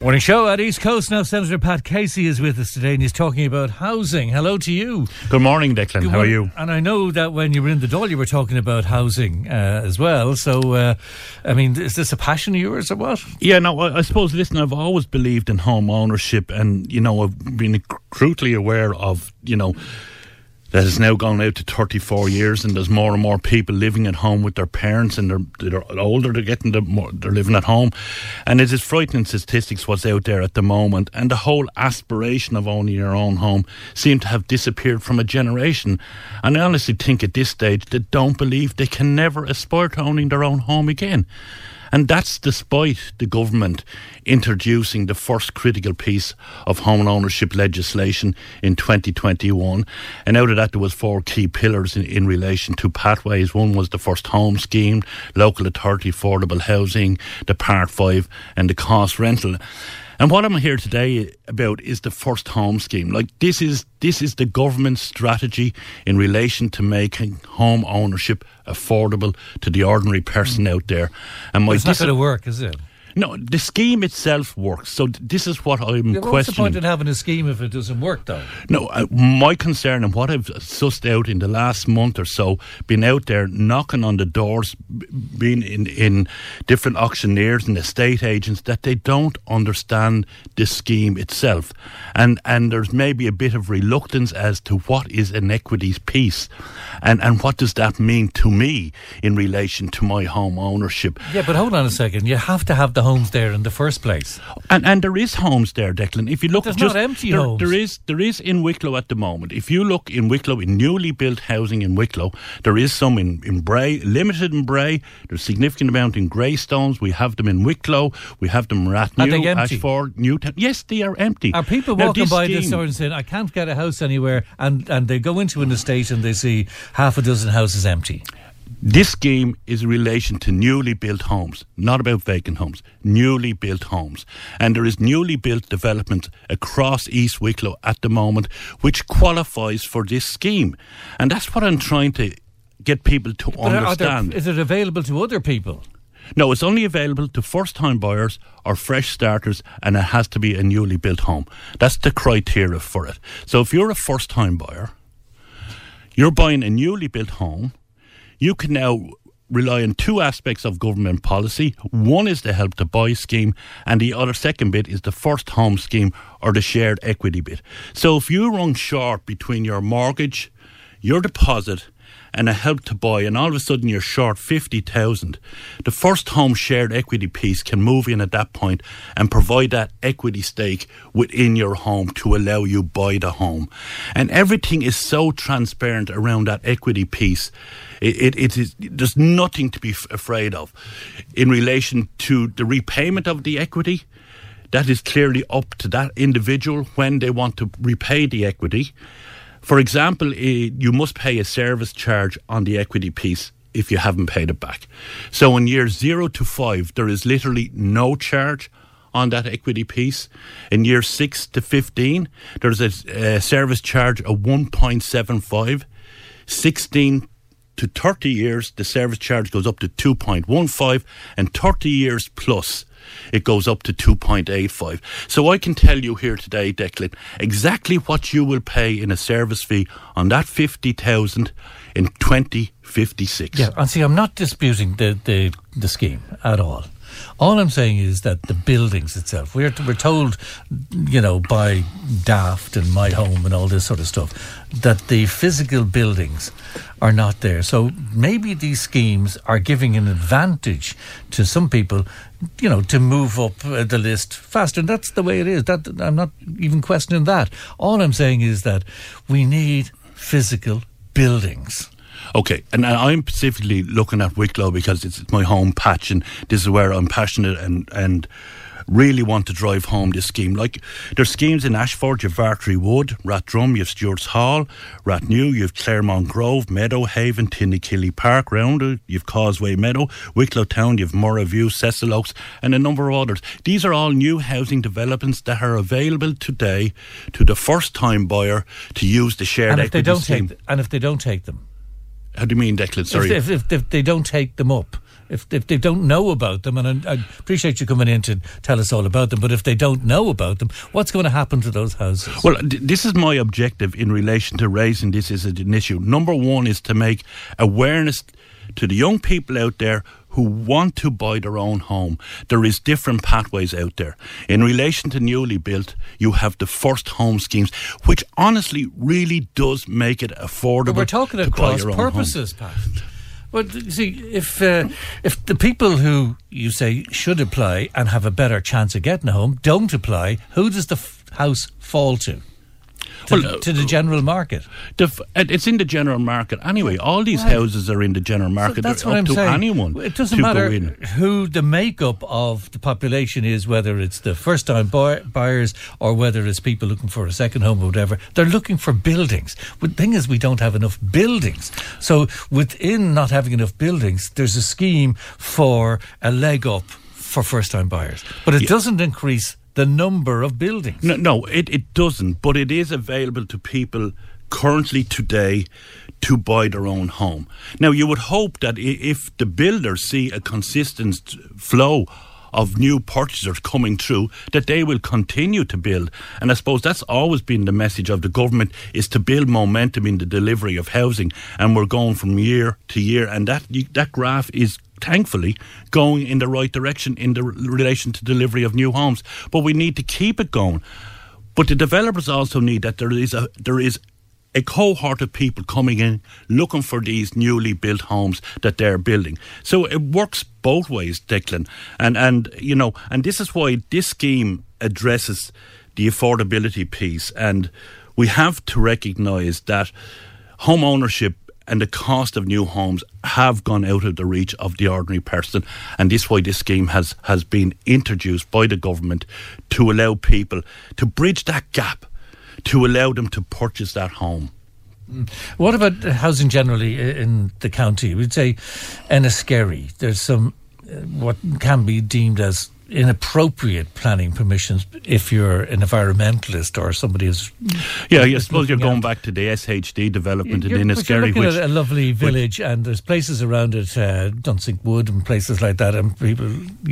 Morning show at East Coast. Now Senator Pat Casey is with us today and he's talking about housing. Hello to you. Good morning, Declan. How are you? And I know that when you were in the Dáil you were talking about housing as well. So, I mean, is this a passion of yours or what? Yeah, no, I suppose, listen, I've always believed in home ownership and, you know, I've been crucially aware of, you know, that has now gone out to 34 years and there's more and more people living at home with their parents and they're older, they're living at home. And it is frightening statistics what's out there at the moment, and the whole aspiration of owning your own home seemed to have disappeared from a generation. And I honestly think at this stage they don't believe they can never aspire to owning their own home again. And that's despite the government introducing the first critical piece of home ownership legislation in 2021. And out of that there was 4 key pillars in relation to pathways. One was the First Home Scheme, Local Authority Affordable Housing, the Part 5 and the cost rental. And what I'm here today about is the First Home Scheme. Like, this is the government's strategy in relation to making home ownership affordable to the ordinary person out there. And it's not going to work, is it? No, the scheme itself works. So this is what I'm questioning. What's the point in having a scheme if it doesn't work, though? No, my concern and what I've sussed out in the last month or so, been out there knocking on the doors, being in different auctioneers and estate agents, that they don't understand the scheme itself. And there's maybe a bit of reluctance as to what is an equities piece and what does that mean to me in relation to my home ownership. Yeah, but hold on a second. You have to have the homes there in the first place. And there is homes there, Declan. If you look, there's not empty homes. There is in Wicklow at the moment. If you look in Wicklow, in newly built housing in Wicklow, there is some in Bray, limited in Bray. There's a significant amount in Greystones. We have them in Wicklow. We have them in Rathnew, Ashford, Newtown. Yes, they are empty. Are people walking by this store and saying, I can't get a house anywhere, and they go into an estate and they see half a dozen houses empty? This scheme is in relation to newly built homes, not about vacant homes, newly built homes. And there is newly built development across East Wicklow at the moment which qualifies for this scheme. And that's what I'm trying to get people to understand. Is it available to other people? No, it's only available to first-time buyers or fresh starters, and it has to be a newly built home. That's the criteria for it. So if you're a first-time buyer, you're buying a newly built home, you can now rely on 2 aspects of government policy. One is the Help to Buy scheme, and the other second bit is the First Home Scheme or the shared equity bit. So if you run short between your mortgage, your deposit and a Help to Buy, and all of a sudden you're short 50,000, the First Home shared equity piece can move in at that point and provide that equity stake within your home to allow you buy the home. And everything is so transparent around that equity piece. There's nothing to be afraid of. In relation to the repayment of the equity, that is clearly up to that individual when they want to repay the equity. For example, you must pay a service charge on the equity piece if you haven't paid it back. So in years 0 to 5, there is literally no charge on that equity piece. In years 6 to 15, there's a service charge of 1.75. 16 to 30 years, the service charge goes up to 2.15, and 30 years plus, it goes up to 2.85. So I can tell you here today, Declan, exactly what you will pay in a service fee on that 50,000 in 2056. Yeah, and see, I'm not disputing the scheme at all. All I'm saying is that the buildings itself, we're told, you know, by Daft and My Home and all this sort of stuff, that the physical buildings are not there. So maybe these schemes are giving an advantage to some people, you know, to move up the list faster. And that's the way it is. That I'm not even questioning that. All I'm saying is that we need physical buildings. Okay, and I'm specifically looking at Wicklow because it's my home patch, and this is where I'm passionate and really want to drive home this scheme. Like, there's schemes in Ashford, you've Vartry Wood, Rathdrum, you've Stewart's Hall, Rathnew, you've Claremont Grove, Meadowhaven, Tinnikilly Park, Roundel, you've Causeway Meadow, Wicklow Town, you've Morraview, Cecil Oaks, and a number of others. These are all new housing developments that are available today to the first-time buyer to use the shared equity scheme. And if they don't take them? How do you mean, Declan? Sorry. If they don't take them up, If they don't know about them, and I appreciate you coming in to tell us all about them, but if they don't know about them, what's going to happen to those houses? Well, this is my objective in relation to raising this as an issue. Number one is to make awareness to the young people out there who want to buy their own home. There is different pathways out there. In relation to newly built, you have the first home schemes, which honestly really does make it affordable. But we're talking across purposes, Pat. But see, if the people who you say should apply and have a better chance of getting a home don't apply, who does the house fall to? To the general market. It's in the general market anyway. All these houses are in the general market. So that's They're what up I'm to saying. anyone. It doesn't matter who the makeup of the population is, whether it's the first-time buyers or whether it's people looking for a second home or whatever. They're looking for buildings. But the thing is, we don't have enough buildings. So within not having enough buildings, there's a scheme for a leg up for first-time buyers. But it doesn't increase the number of buildings. No, it doesn't. But it is available to people currently today to buy their own home. Now, you would hope that if the builders see a consistent flow of new purchasers coming through, that they will continue to build. And I suppose that's always been the message of the government, is to build momentum in the delivery of housing. And we're going from year to year. And that graph is thankfully going in the right direction in the relation to delivery of new homes. But we need to keep it going. But the developers also need that there is a cohort of people coming in looking for these newly built homes that they're building. So it works both ways, Declan. And this is why this scheme addresses the affordability piece. And we have to recognise that home ownership and the cost of new homes have gone out of the reach of the ordinary person. And this is why this scheme has been introduced by the government to allow people to bridge that gap, to allow them to purchase that home. What about housing generally in the county? We'd say Enniskerry, there's some what can be deemed as inappropriate planning permissions if you're an environmentalist or somebody who's... Yeah, I suppose you're going back to the SHD development in Enniskerry. You're looking at a lovely village and there's places around it, Dunsink Wood and places like that, and people,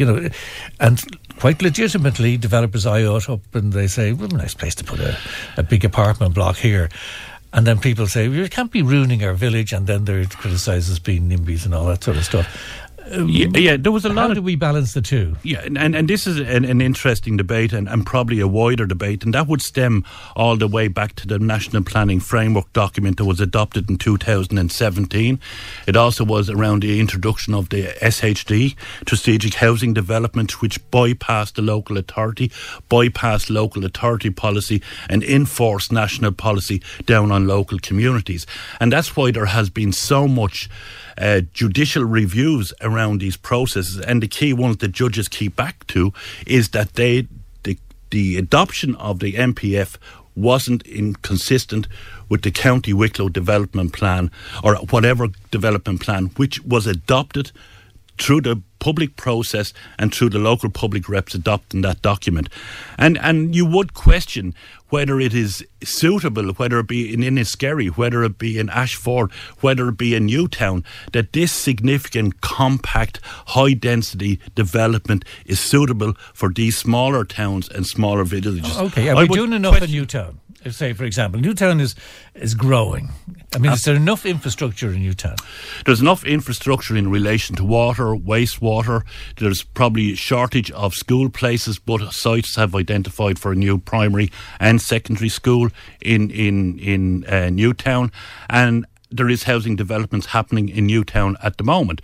and quite legitimately developers eye it up and they say, well, nice place to put a big apartment block here. And then people say, well, you can't be ruining our village, and then they're criticised as being NIMBYs and all that sort of stuff. There was a lot. How do we balance the two? Yeah, and this is an interesting debate and probably a wider debate, and that would stem all the way back to the National Planning Framework document that was adopted in 2017. It also was around the introduction of the SHD, Strategic Housing Development, which bypassed the local authority, bypassed local authority policy and enforced national policy down on local communities. And that's why there has been so much judicial reviews around these processes, and the key ones that judges keep back to is that the adoption of the MPF wasn't inconsistent with the County Wicklow Development Plan or whatever development plan which was adopted through the public process and through the local public reps adopting that document. And you would question whether it is suitable, whether it be in Enniskerry, whether it be in Ashford, whether it be in Newtown, that this significant, compact, high-density development is suitable for these smaller towns and smaller villages. Okay, are we doing enough in Newtown? Say, for example, Newtown is growing. I mean, is there enough infrastructure in Newtown? There's enough infrastructure in relation to water, wastewater. There's probably a shortage of school places, but sites have identified for a new primary and secondary school in Newtown. And there is housing developments happening in Newtown at the moment.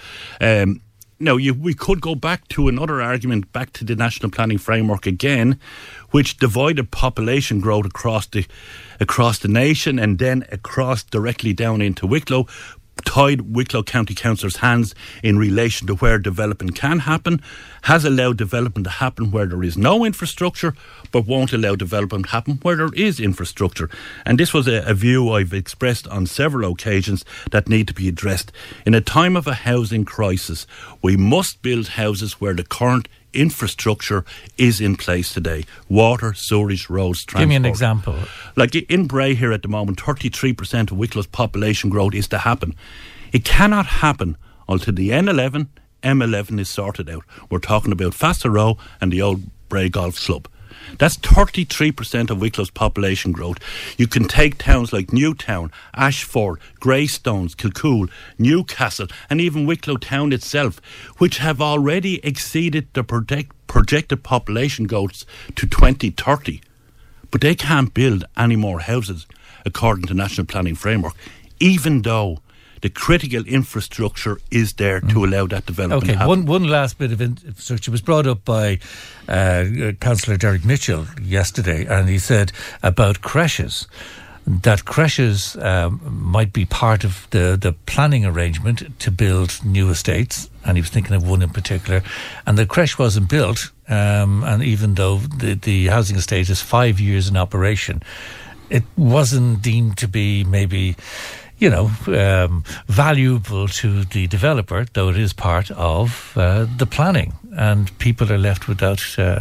Now, we could go back to another argument, back to the National Planning Framework again, which divided population growth across the nation and then across directly down into Wicklow, tied Wicklow County Councillors' hands in relation to where development can happen, has allowed development to happen where there is no infrastructure, but won't allow development to happen where there is infrastructure. And this was a view I've expressed on several occasions that need to be addressed. In a time of a housing crisis, we must build houses where the current infrastructure is in place today. Water, sewerage, roads, transport. Give me an example. Like in Bray here at the moment, 33% of Wicklow's population growth is to happen. It cannot happen until the N11, M11 is sorted out, we're talking about Faster Row and the Old Bray Golf Club. That's 33% of Wicklow's population growth. You can take towns like Newtown, Ashford, Greystones, Kilcoole, Newcastle, and even Wicklow town itself, which have already exceeded the projected population growth to 2030. But they can't build any more houses, according to National Planning Framework, even though the critical infrastructure is there to allow that development to happen. One last bit of infrastructure was brought up by Councillor Derek Mitchell yesterday, and he said about creches, that creches might be part of the planning arrangement to build new estates, and he was thinking of one in particular, and the creche wasn't built, and even though the housing estate is 5 years in operation, it wasn't deemed to be maybe valuable to the developer, though it is part of the planning, and people are left without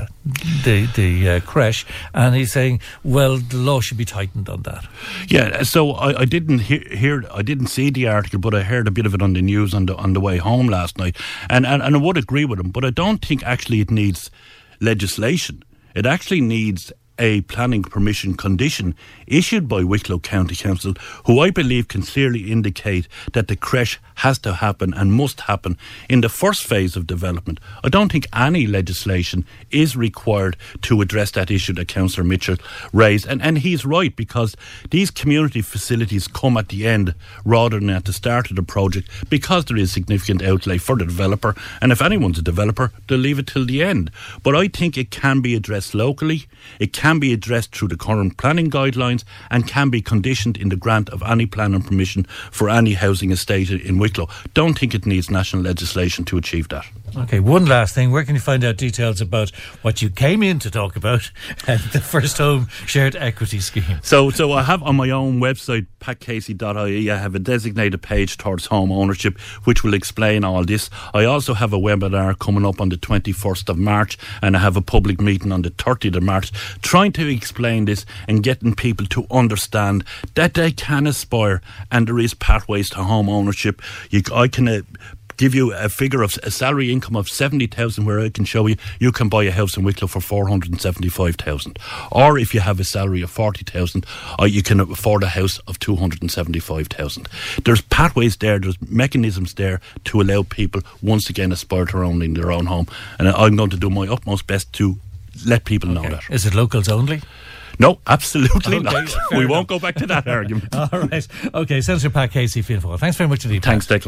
the creche. And he's saying, well, the law should be tightened on that. Yeah, so I didn't hear, I didn't see the article, but I heard a bit of it on the news on the way home last night, and I would agree with him. But I don't think actually it needs legislation. It actually needs a planning permission condition issued by Wicklow County Council, who I believe can clearly indicate that the creche has to happen and must happen in the first phase of development. I don't think any legislation is required to address that issue that Councillor Mitchell raised. And he's right, because these community facilities come at the end rather than at the start of the project, because there is significant outlay for the developer. And if anyone's a developer, they'll leave it till the end. But I think it can be addressed locally. It can be addressed through the current planning guidelines and can be conditioned in the grant of any planning permission for any housing estate in Wicklow. Don't think it needs national legislation to achieve that. Okay, one last thing. Where can you find out details about what you came in to talk about, the First Home Shared Equity Scheme? So I have on my own website, patcasey.ie, I have a designated page towards home ownership, which will explain all this. I also have a webinar coming up on the 21st of March, and I have a public meeting on the 30th of March, trying to explain this and getting people to understand that they can aspire and there is pathways to home ownership. I can give you a figure of a salary income of 70,000, where I can show you can buy a house in Wicklow for 475,000. Or if you have a salary of 40,000, you can afford a house of 275,000. There's pathways there, there's mechanisms there to allow people once again aspire to owning their own home. And I'm going to do my utmost best to let people know that. Is it locals only? No, absolutely not. We won't go back to that argument. All right. Okay, Senator Pat Casey, Fianna Fáil. Thanks very much indeed. Thanks, Declan.